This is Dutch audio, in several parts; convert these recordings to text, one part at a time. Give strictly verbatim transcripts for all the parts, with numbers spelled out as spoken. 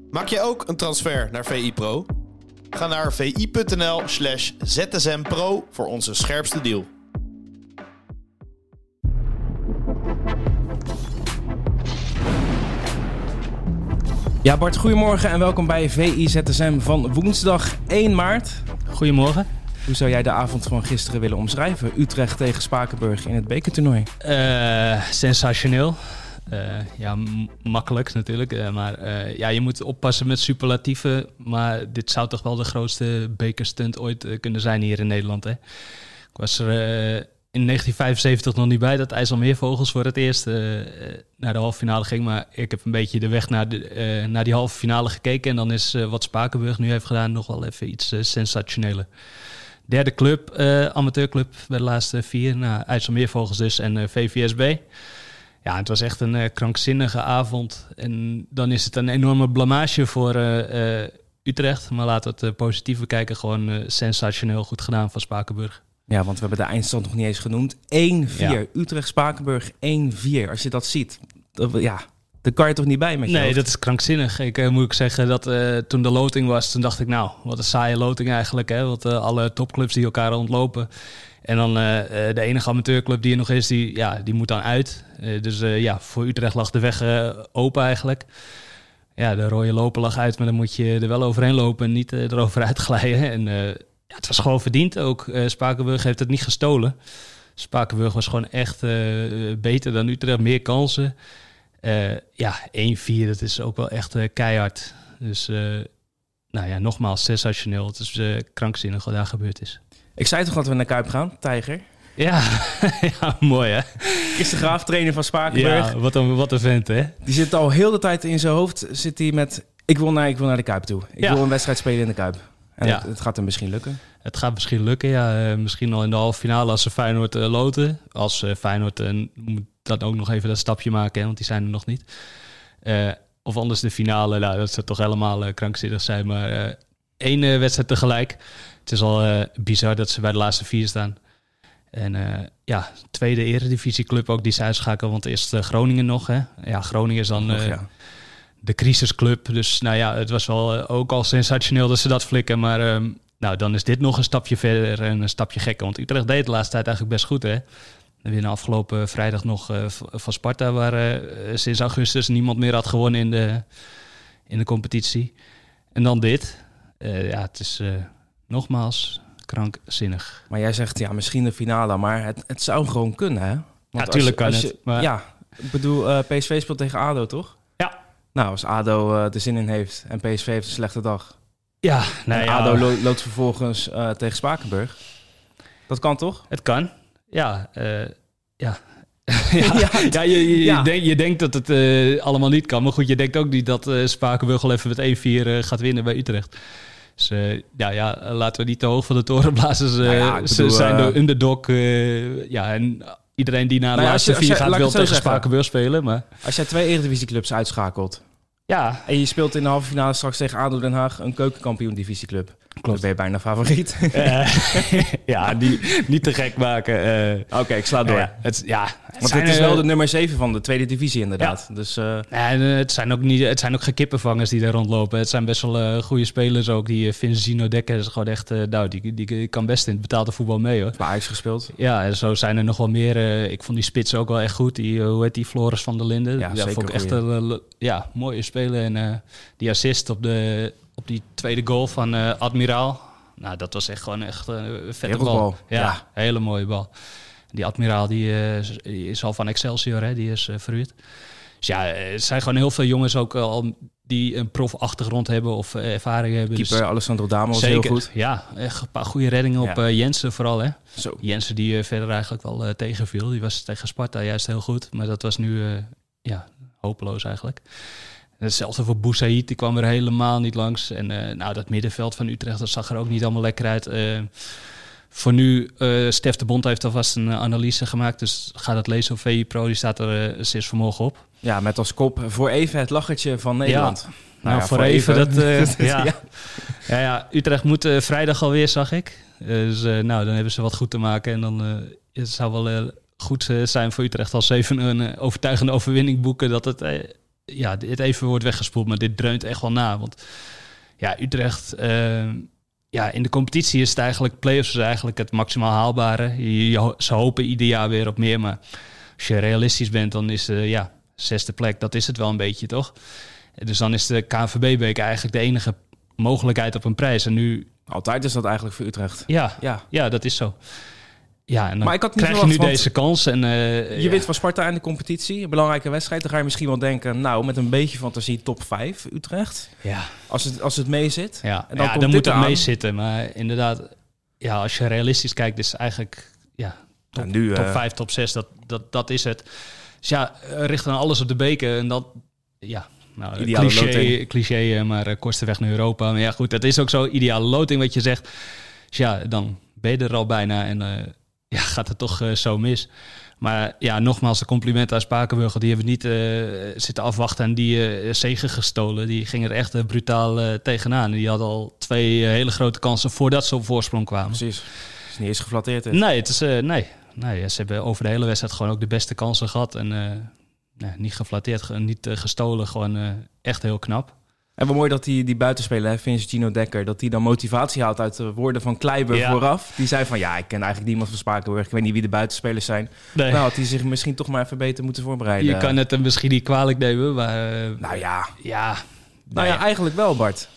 Maak je ook een transfer naar V I Pro? Ga naar vi.nl slash zsmpro voor onze scherpste deal. Ja, Bart, goedemorgen en welkom bij V I Z S M van woensdag één maart. Goedemorgen. Hoe zou jij de avond van gisteren willen omschrijven? Utrecht tegen Spakenburg in het bekertoernooi. Uh, sensationeel. Uh, ja, m- makkelijk natuurlijk. Uh, maar uh, ja, je moet oppassen met superlatieven. Maar dit zou toch wel de grootste bekerstunt ooit uh, kunnen zijn hier in Nederland. Hè? Ik was er uh, in negentien vijfenzeventig nog niet bij dat IJsselmeervogels voor het eerst uh, naar de halve finale ging. Maar ik heb een beetje de weg naar, de, uh, naar die halve finale gekeken. En dan is uh, wat Spakenburg nu heeft gedaan nog wel even iets uh, sensationeler. Derde club, uh, amateurclub bij de laatste vier. Nou, IJsselmeervogels dus en uh, V V S B. Ja, het was echt een uh, krankzinnige avond. En dan is het een enorme blamage voor uh, uh, Utrecht. Maar laten we het uh, positief bekijken. Gewoon uh, sensationeel goed gedaan van Spakenburg. Ja, want we hebben de eindstand nog niet eens genoemd. één vier. Ja. Utrecht-Spakenburg één vier. Als je dat ziet, dat, ja, daar kan je toch niet bij met je Nee, hoofd? dat is krankzinnig. Ik uh, moet ik zeggen dat uh, toen de loting was, toen dacht ik nou, wat een saaie loting eigenlijk. Hè? Want uh, alle topclubs die elkaar ontlopen. En dan uh, de enige amateurclub die er nog is, die, ja, die moet dan uit. Uh, dus uh, ja, voor Utrecht lag de weg uh, open eigenlijk. Ja, de rode loper lag uit, maar dan moet je er wel overheen lopen en niet uh, erover uitglijden. En uh, ja, het was gewoon verdiend ook. Uh, Spakenburg heeft het niet gestolen. Spakenburg was gewoon echt uh, beter dan Utrecht, meer kansen. Uh, ja, één vier, dat is ook wel echt uh, keihard. Dus uh, nou ja, nogmaals, sensationeel. Het is uh, krankzinnig wat daar gebeurd is. Ik zei toch dat we naar Kuip gaan, Tijger? Ja, ja, mooi hè. Chris de Graaf, trainer van Spakenburg. Ja, wat een, wat een vent hè. Die zit al heel de tijd in zijn hoofd, zit hij met, ik wil naar, ik wil naar de Kuip toe. Ik ja. wil een wedstrijd spelen in de Kuip. En ja. het, het gaat hem misschien lukken. Het gaat misschien lukken, ja. Uh, misschien al in de halve finale als ze Feyenoord uh, loten. Als uh, Feyenoord uh, moet dan ook nog even dat stapje maken, hè, want die zijn er nog niet. Uh, of anders de finale, nou, dat zou toch helemaal uh, krankzinnig zijn. Maar uh, één uh, wedstrijd tegelijk. Het is al uh, bizar dat ze bij de laatste vier staan. En uh, ja, tweede eredivisieclub ook die ze uitschakelen, want eerst uh, Groningen nog. Hè? Ja, Groningen is dan uh, nog, ja. de crisisclub. Dus nou ja, het was wel uh, ook al sensationeel dat ze dat flikken. Maar uh, nou, dan is dit nog een stapje verder en een stapje gekker. Want Utrecht deed de laatste tijd eigenlijk best goed, hè. We winnen afgelopen vrijdag nog uh, van Sparta, waar uh, sinds augustus niemand meer had gewonnen in de, in de competitie. En dan dit. Uh, ja, het is uh, nogmaals krankzinnig. Maar jij zegt, ja, misschien de finale, maar het, het zou gewoon kunnen, hè? Want ja, tuurlijk kan je, het. Maar... Ja, ik bedoel, uh, P S V speelt tegen A D O, toch? Ja. Nou, als A D O uh, er zin in heeft en P S V heeft een slechte dag. Ja, nou ja. A D O lo- loopt vervolgens uh, tegen Spakenburg. Dat kan toch? Het kan. Ja, uh, ja. ja, ja, ja, je, je, ja. Je, denk, je denkt dat het uh, allemaal niet kan. Maar goed, je denkt ook niet dat uh, Spakenburg al even met één vier uh, gaat winnen bij Utrecht. Dus uh, ja, ja, laten we niet te hoog van de toren blazen. Ze, ja, ja, bedoel, ze zijn de underdog. Uh, ja, en iedereen die na de nou, laatste je, vier je, gaat wil tegen zeggen. Spakenburg spelen. Maar... Als jij twee eredivisieclubs uitschakelt... Ja. En je speelt in de halve finale straks tegen A D O Den Haag, een keukenkampioen-divisieclub. Klopt. Dan ben je bijna favoriet. Uh, ja, niet, niet te gek maken. Uh, Oké, okay, ik sla door. Uh, het, ja, het Want het is wel de nummer zeven van de tweede divisie inderdaad. Ja. Dus, uh... en, uh, het, zijn ook niet, het zijn ook geen kippenvangers die daar rondlopen. Het zijn best wel uh, goede spelers ook. Die uh, Vincino Dekker is gewoon echt... Uh, nou, die, die, die kan best in het betaalde voetbal mee hoor. Bij Ajax gespeeld. Ja, en zo zijn er nog wel meer. Uh, ik vond die spits ook wel echt goed. Die, uh, hoe heet die? Floris van der Linden. Ja, ja zeker vond ik echt een uh, ja, mooie speler. En uh, die assist op, de, op die tweede goal van uh, Admiraal. Nou, dat was echt gewoon echt een vette bal. bal. Ja, ja, hele mooie bal. Die Admiraal die, uh, die is al van Excelsior, hè? Die is uh, verhuurd. Dus ja, er zijn gewoon heel veel jongens ook al die een profachtergrond hebben of uh, ervaring hebben. Keeper dus Alessandro Damo was zeker, heel goed. Ja, echt een paar goede reddingen ja. op uh, Jensen vooral. Hè? Zo. Jensen die uh, verder eigenlijk wel uh, tegenviel. Die was tegen Sparta juist heel goed. Maar dat was nu uh, ja, hopeloos eigenlijk. Hetzelfde voor Boussaïd, die kwam er helemaal niet langs. En uh, nou, dat middenveld van Utrecht, dat zag er ook niet allemaal lekker uit. Uh, voor nu, uh, Stef de Bond heeft alvast een uh, analyse gemaakt. Dus ga dat lezen op V I Pro, die staat er uh, sinds vanmorgen op. Ja, met als kop voor even het lachertje van Nederland. Ja. Nou, nou ja, voor, voor even, even dat... Uh, ja. Ja. Ja, ja, Utrecht moet uh, vrijdag alweer, zag ik. Uh, dus uh, nou, dan hebben ze wat goed te maken. En dan uh, het zou wel uh, goed uh, zijn voor Utrecht als ze even een uh, overtuigende overwinning boeken. Dat het... Uh, ja, dit even wordt weggespoeld, maar dit dreunt echt wel na. Want ja, Utrecht... Uh, ja, in de competitie is het eigenlijk... Play-offs is eigenlijk het maximaal haalbare. Je, je, ze hopen ieder jaar weer op meer, maar als je realistisch bent, dan is uh, ja, zesde plek, dat is het wel een beetje, toch? Dus dan is de K N V B-beker eigenlijk de enige mogelijkheid op een prijs. En nu... Altijd is dat eigenlijk voor Utrecht. Ja, ja. ja dat is zo. Ja, en dan maar ik had niet krijg verwacht, je nu deze kans. En, uh, je ja. wint van Sparta in de competitie. Een belangrijke wedstrijd. Dan ga je misschien wel denken, nou, met een beetje fantasie top vijf Utrecht. Ja. Als het, als het mee zit. Ja, en dan, ja, komt dan dit moet het aan. mee zitten. Maar inderdaad, ja, als je realistisch kijkt, is eigenlijk ja, top, ja, nu, top uh, vijf, top zes, dat, dat, dat is het. Dus ja, richt dan alles op de beker. En dat, ja... Nou, ideale cliché, loting. cliché, maar uh, kortste weg naar Europa. Maar ja, goed, dat is ook zo. Ideale loting wat je zegt. Dus ja, dan ben je er al bijna en uh, ja, gaat het toch uh, zo mis. Maar ja, nogmaals, de complimenten aan Spakenburg. Die hebben niet uh, zitten afwachten en die uh, zegen gestolen. Die gingen er echt uh, brutaal uh, tegenaan. Die hadden al twee uh, hele grote kansen voordat ze op voorsprong kwamen. Precies. Het is niet eens geflatteerd. Is. Nee, het is, uh, nee. nee, ze hebben over de hele wedstrijd gewoon ook de beste kansen gehad. En uh, nee, niet geflatteerd, niet uh, gestolen. Gewoon uh, echt heel knap. En wat mooi dat die, die buitenspeler, Vince Gino Dekker, dat die dan motivatie haalt uit de woorden van Kleiber ja. vooraf. Die zei van, ja, ik ken eigenlijk niemand van Spakenburg. Ik weet niet wie de buitenspelers zijn. Nee. Nou, had hij zich misschien toch maar even beter moeten voorbereiden. Je kan het hem misschien niet kwalijk nemen, maar... Uh, nou ja. Ja. Nou ja, eigenlijk wel, Bart.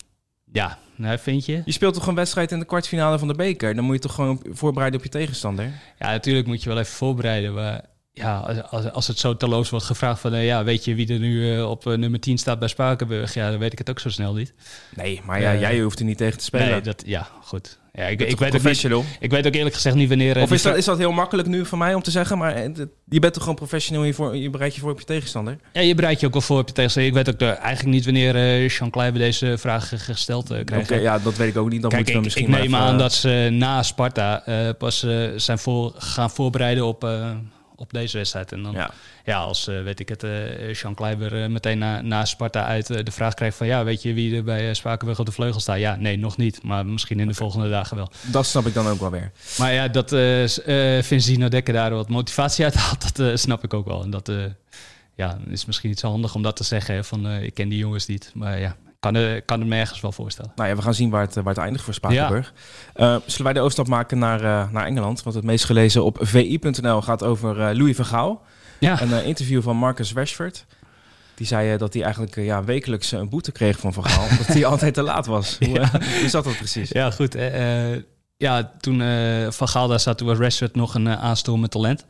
Ja, nou, vind je? Je speelt toch een wedstrijd in de kwartfinale van de beker? Dan moet je toch gewoon voorbereiden op je tegenstander? Ja, natuurlijk moet je wel even voorbereiden, maar... Ja, als, als het zo terloops wordt gevraagd van... Uh, ja, weet je wie er nu uh, op uh, nummer tien staat bij Spakenburg? Ja, dan weet ik het ook zo snel niet. Nee, maar ja, uh, jij hoeft er niet tegen te spelen. Nee, dat, ja, goed. Ja, ik, ik, weet professional. Ook niet, ik weet ook eerlijk gezegd niet wanneer... Uh, of is dat, is dat heel makkelijk nu van mij om te zeggen? Maar uh, je bent toch gewoon professional, je, voor, je bereidt je voor op je tegenstander? Ja, je bereidt je ook wel voor op je tegenstander. Ik weet ook de, eigenlijk niet wanneer uh, Sean Kleiber deze vraag gesteld uh, krijgt. Okay, ja, dat weet ik ook niet. Dan Kijk, moet ik, misschien ik neem even, aan uh, dat ze na Sparta uh, pas uh, zijn voor, gaan voorbereiden op... Uh, op deze wedstrijd. En dan, ja, ja als, uh, weet ik het, uh, Sean Kleiber uh, meteen na, na Sparta uit uh, de vraag krijgt van... ja, weet je wie er bij uh, Spakenburg op de vleugel staat? Ja, nee, nog niet. Maar misschien in de okay. volgende dagen wel. Dat snap ik dan ook wel weer. Maar ja, dat uh, uh, Vince Gino Dekker daar wat motivatie uit haalt, dat uh, snap ik ook wel. En dat uh, ja, is misschien niet zo handig om dat te zeggen, hè, van uh, ik ken die jongens niet. Maar ja, kan, uh, kan het me ergens wel voorstellen. Nou ja, we gaan zien waar het, waar het eindigt voor Spakenburg. Ja. Uh, zullen wij de overstap maken naar, uh, naar Engeland? Want het meest gelezen op v i punt n l gaat over uh, Louis van Gaal. Ja. Een uh, interview van Marcus Rashford. Die zei uh, dat hij eigenlijk uh, ja, wekelijks een boete kreeg van Van Gaal. Omdat hij altijd te laat was. Hoe, uh, hoe zat dat precies? Ja, goed. Uh, ja, toen uh, Van Gaal daar zat, toen was Rashford nog een uh, aanstoel met talent.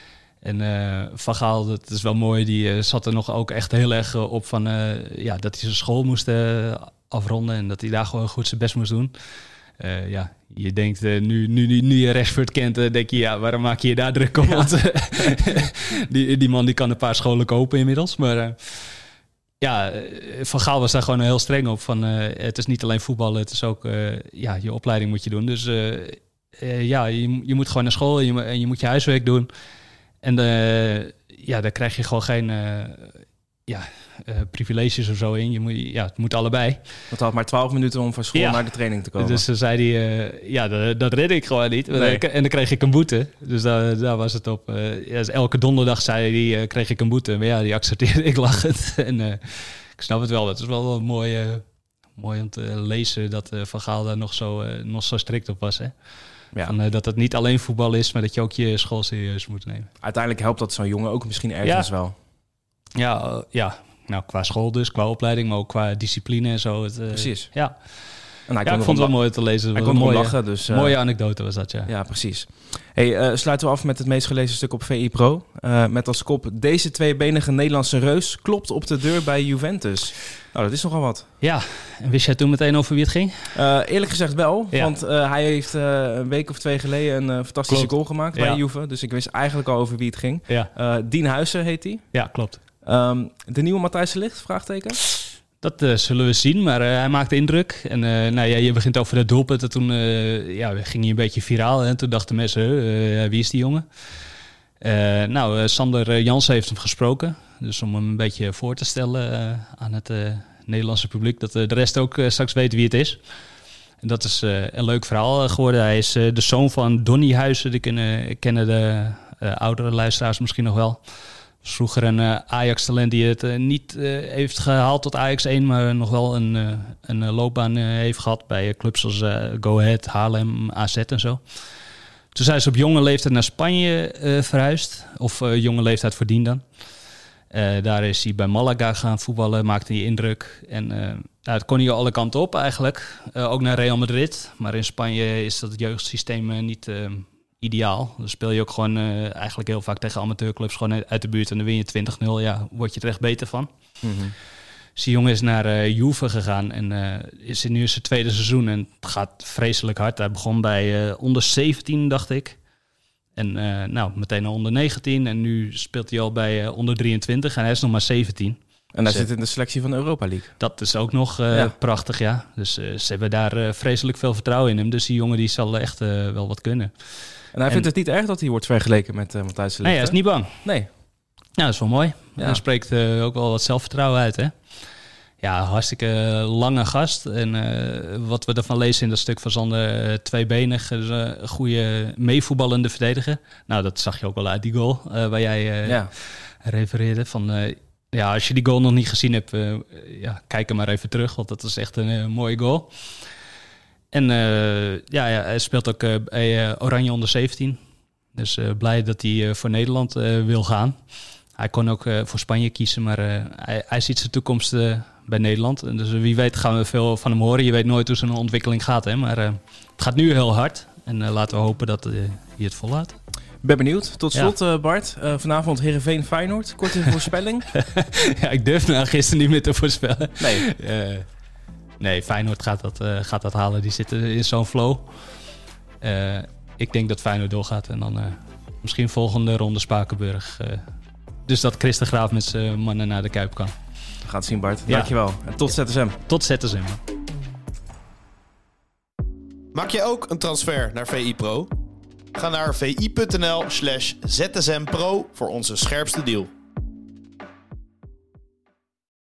En uh, Van Gaal, dat is wel mooi, die uh, zat er nog ook echt heel erg uh, op van... Uh, ja, dat hij zijn school moest uh, afronden en dat hij daar gewoon goed zijn best moest doen. Uh, ja, je denkt, uh, nu, nu, nu, nu je Rashford kent, uh, denk je, ja, waarom maak je je daar druk om? Ja. Want uh, die, die man die kan een paar scholen kopen inmiddels. Maar uh, ja, Van Gaal was daar gewoon heel streng op. Van, uh, het is niet alleen voetballen, het is ook, uh, ja, je opleiding moet je doen. Dus uh, uh, ja, je, je moet gewoon naar school en je, en je moet je huiswerk doen. En uh, ja, daar krijg je gewoon geen uh, ja, uh, privileges of zo in. Je moet, ja, het moet allebei. Want had maar twaalf minuten om van school ja. naar de training te komen. Dus dan zei hij, uh, ja, dat, dat redde ik gewoon niet. Nee. En dan kreeg ik een boete. Dus daar, daar was het op. Uh, ja, dus elke donderdag zei hij, uh, kreeg ik een boete. Maar ja, die accepteerde ik lachend. En uh, ik snap het wel. Het is wel een mooi, uh, mooi om te lezen dat uh, Van Gaal daar nog zo, uh, nog zo strikt op was, hè. Ja. Van, uh, dat het niet alleen voetbal is, maar dat je ook je school serieus moet nemen. Uiteindelijk helpt dat zo'n jongen ook misschien ergens ja. wel. Ja, uh, ja, nou qua school dus, qua opleiding, maar ook qua discipline en zo. Het, uh, precies. Ja, en hij ja ik vond het wel mooi te lezen. Hij kon een mooie, lachen, dus, uh, mooie anekdote was dat, ja. Ja, precies. Hey, uh, sluiten we af met het meest gelezen stuk op V I Pro. Uh, met als kop, deze tweebenige Nederlandse reus klopt op de deur bij Juventus. Nou, dat is nogal wat. Ja, en wist jij toen meteen over wie het ging? Uh, eerlijk gezegd wel, ja. want uh, hij heeft uh, een week of twee geleden een uh, fantastische klopt. goal gemaakt bij ja. Juve. Dus ik wist eigenlijk al over wie het ging. Ja. Uh, Dien Huijsen heet hij. Ja, klopt. Um, de nieuwe Matthijs de Ligt, vraagteken? Dat uh, zullen we zien, maar uh, hij maakte indruk. En uh, nou ja, je begint over de doelpunten. Toen uh, ja, ging hij een beetje viraal. En toen dachten mensen, uh, wie is die jongen? Uh, nou, uh, Sander Jansen heeft hem gesproken. Dus om hem een beetje voor te stellen uh, aan het uh, Nederlandse publiek. Dat uh, de rest ook uh, straks weet wie het is. En dat is uh, een leuk verhaal geworden. Hij is uh, de zoon van Donny Huijsen. Die kunnen, kennen de uh, oudere luisteraars misschien nog wel. Vroeger een uh, Ajax-talent die het uh, niet uh, heeft gehaald tot Ajax één... maar nog wel een, uh, een uh, loopbaan uh, heeft gehad bij uh, clubs als uh, Go Ahead, Haarlem, A Z en zo. Toen zijn ze op jonge leeftijd naar Spanje uh, verhuisd. Of uh, jonge leeftijd voordien dan. Uh, daar is hij bij Malaga gaan voetballen, maakte hij indruk. En uh, nou, het kon hij alle kanten op eigenlijk. Uh, ook naar Real Madrid. Maar in Spanje is dat jeugdsysteem uh, niet uh, ideaal. Dan speel je ook gewoon uh, eigenlijk heel vaak tegen amateurclubs gewoon uit de buurt. En dan win je twintig nul. Ja, word je er echt beter van. Mm-hmm. Dus die jongen is naar uh, Juve gegaan en uh, is nu in zijn tweede seizoen. En het gaat vreselijk hard. Hij begon bij uh, onder zeventien, dacht ik. En uh, nou, meteen al onder negentien. En nu speelt hij al bij uh, onder drieëntwintig. En hij is nog maar zeventien. En hij zit in de selectie van de Europa League. Dat is ook nog uh, ja. prachtig, ja. Dus uh, ze hebben daar uh, vreselijk veel vertrouwen in hem. Dus die jongen die zal echt uh, wel wat kunnen. En hij en, vindt het niet erg dat hij wordt vergeleken met uh, Matthijs de Ligt? Nee, hij is niet bang. Nee. Nou, dat is wel mooi. Ja. Hij spreekt uh, ook wel wat zelfvertrouwen uit, hè. Ja, hartstikke lange gast. En uh, wat we ervan lezen in dat stuk van Sander, uh, tweebenig, dus, uh, een goede meevoetballende verdediger. Nou, dat zag je ook wel uit die goal uh, waar jij uh, ja. refereerde. Van, uh, ja, als je die goal nog niet gezien hebt, uh, ja, kijk er maar even terug, want dat is echt een uh, mooie goal. En uh, ja, ja, hij speelt ook uh, bij uh, Oranje onder zeventien. Dus uh, blij dat hij uh, voor Nederland uh, wil gaan. Hij kon ook uh, voor Spanje kiezen, maar uh, hij, hij ziet zijn toekomst uh, bij Nederland. En dus uh, wie weet gaan we veel van hem horen. Je weet nooit hoe zijn ontwikkeling gaat, hè? Maar uh, het gaat nu heel hard. En uh, laten we hopen dat uh, hij het volhoudt. Ik ben benieuwd. Tot slot, ja. uh, Bart. Uh, vanavond Heerenveen Feyenoord. Korte voorspelling. Ja, ik durf nou gisteren niet meer te voorspellen. Nee. Uh, nee, Feyenoord gaat dat, uh, gaat dat halen. Die zitten in zo'n flow. Uh, ik denk dat Feyenoord doorgaat. En dan uh, misschien volgende ronde Spakenburg. Uh, dus dat Chris de Graaf met zijn mannen naar de Kuip kan. We gaan het zien, Bart. Ja. Dankjewel. En tot Z S M. Tot Z S M. Maak je ook een transfer naar V I Pro? Ga naar vi.nl slash zsmpro voor onze scherpste deal.